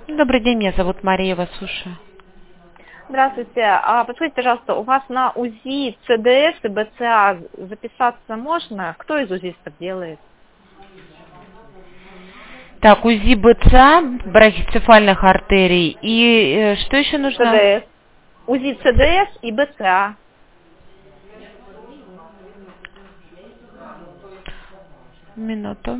Добрый день, меня зовут Мария, вас слушаю. Здравствуйте. Подскажите, пожалуйста, у вас на УЗИ ЦДС и БЦА записаться можно? Кто из УЗИстов делает? Так, УЗИ БЦА, брахицефальных артерий. И что еще нужно? ЦДС. УЗИ ЦДС и БЦА. Минуту.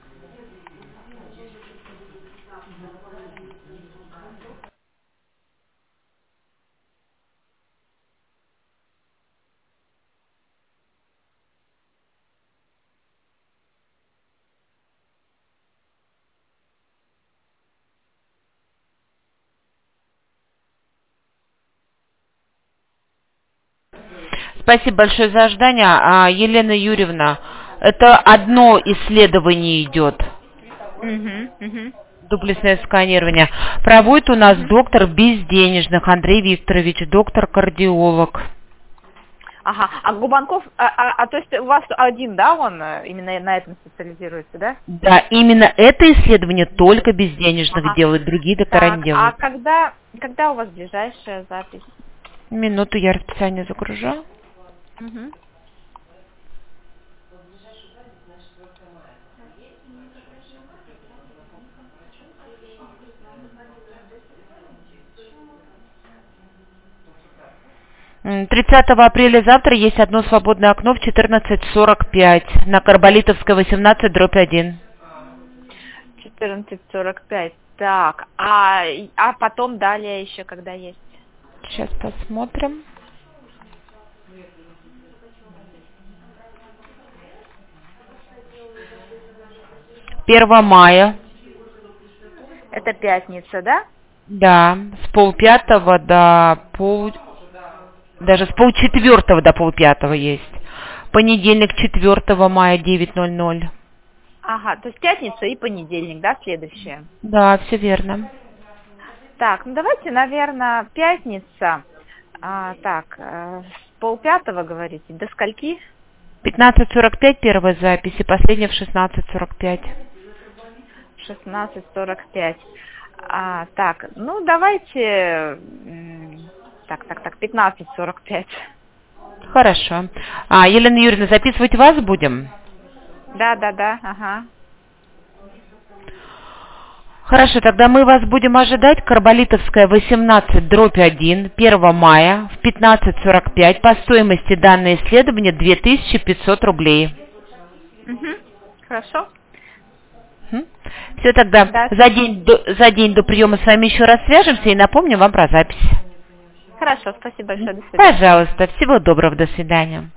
Спасибо большое за ожидание. Елена Юрьевна, это одно исследование идет. Угу. Дуплексное сканирование. Проводит у нас доктор Безденежных Андрей Викторович, доктор-кардиолог. Ага. А Губанков, то есть у вас один, да, он именно на этом специализируется, да? Да, именно это исследование только Безденежных Ага. делают, другие доктора не Так, а делают. когда у вас ближайшая запись? Минуту, я расписание загружу. Угу. М, 30 апреля завтра есть одно свободное окно в 14:45 на Карболитовская 18/1. 14:45. Так, а потом далее еще когда есть? Сейчас посмотрим. Первого мая. Это пятница, да? Да, с полпятого даже с полчетвертого до полпятого есть. Понедельник, 4 мая, 9:00. Ага, то есть пятница и понедельник, да, следующее? Да, все верно. Так, ну давайте, наверное, пятница. С полпятого, говорите, до скольки? 15:45 первая запись и последняя в 16:45. 16:45. Так, ну давайте, 15:45. Хорошо. Елена Юрьевна, записывать вас будем? Да, ага. Хорошо, тогда мы вас будем ожидать. Карболитовская 18/1, 1 мая в 15:45. По стоимости данное исследование 2500 рублей. Угу. Хорошо. Все, тогда Да. за день до приема с вами еще раз свяжемся и напомним вам про запись. Хорошо, спасибо большое, до свидания. Пожалуйста, всего доброго, до свидания.